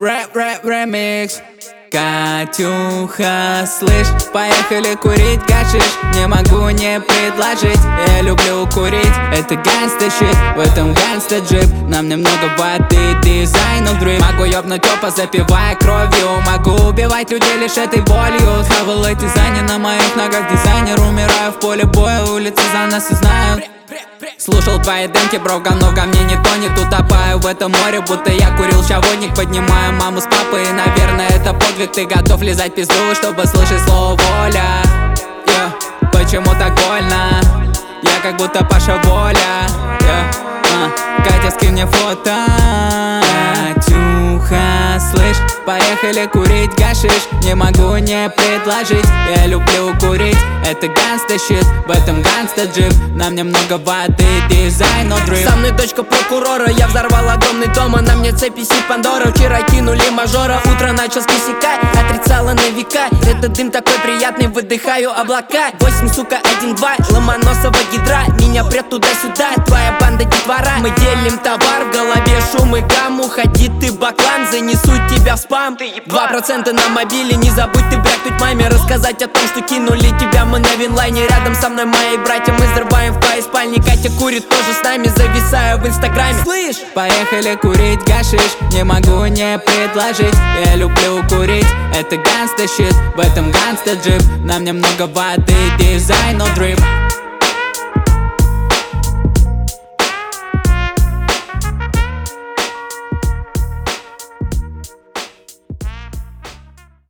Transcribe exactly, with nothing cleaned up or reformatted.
Рэп, рэп, ремикс. Катюха, слышь, поехали курить гашиш. Не могу не предложить, я люблю курить. Это гангста щит, в этом гангста джип. Нам немного воды, дизайн of dream. Могу ёбнуть опа, запивая кровью. Могу убивать людей лишь этой болью. Хавал эти зани на моих ногах, дизайнер. Умираю в поле боя, улицы за нас и знают. Слушал твои демки, бро, говно в говне не тонет. Утопаю в этом море, будто я курил щаводник. Поднимаю маму с папой, и, наверное, это подвиг. Ты готов лизать пизду, чтобы слышать слово воля. yeah. Почему так больно? Я как будто Паша Воля. yeah. uh. Катя, скинь мне фото. Катюха, слышь, поехали курить гашиш. Не могу не предложить, я люблю курить. Это гангста щит, в этом гангста джип. Нам немного воды, дизайн of dream. Со мной дочка прокурора, я взорвал огромный дом. А на мне цепи си Пандора. Вчера кинули мажора, утро начал с косяка. Отрицала на века, этот дым такой приятный. Выдыхаю облака, восемь, сука, один, два. Ломоносова гидра, меня прет туда-сюда. Твоя банда детвора, мы делим товар. В голове шум и гам, уходи ты баклан. Занесу тебя в спам. Два процента на мобиле, не забудь ты брякнуть маме. Рассказать о том, что кинули тебя мы на винлайне. Рядом со мной мои братья, мы взрываем в твоей спальне. Катя курит тоже с нами, зависаю в инстаграме. Слышь, поехали курить гашиш. Не могу не предложить, я люблю курить. Это гангста щит, в этом гангста джип. Нам немного воды, дизайн of dream.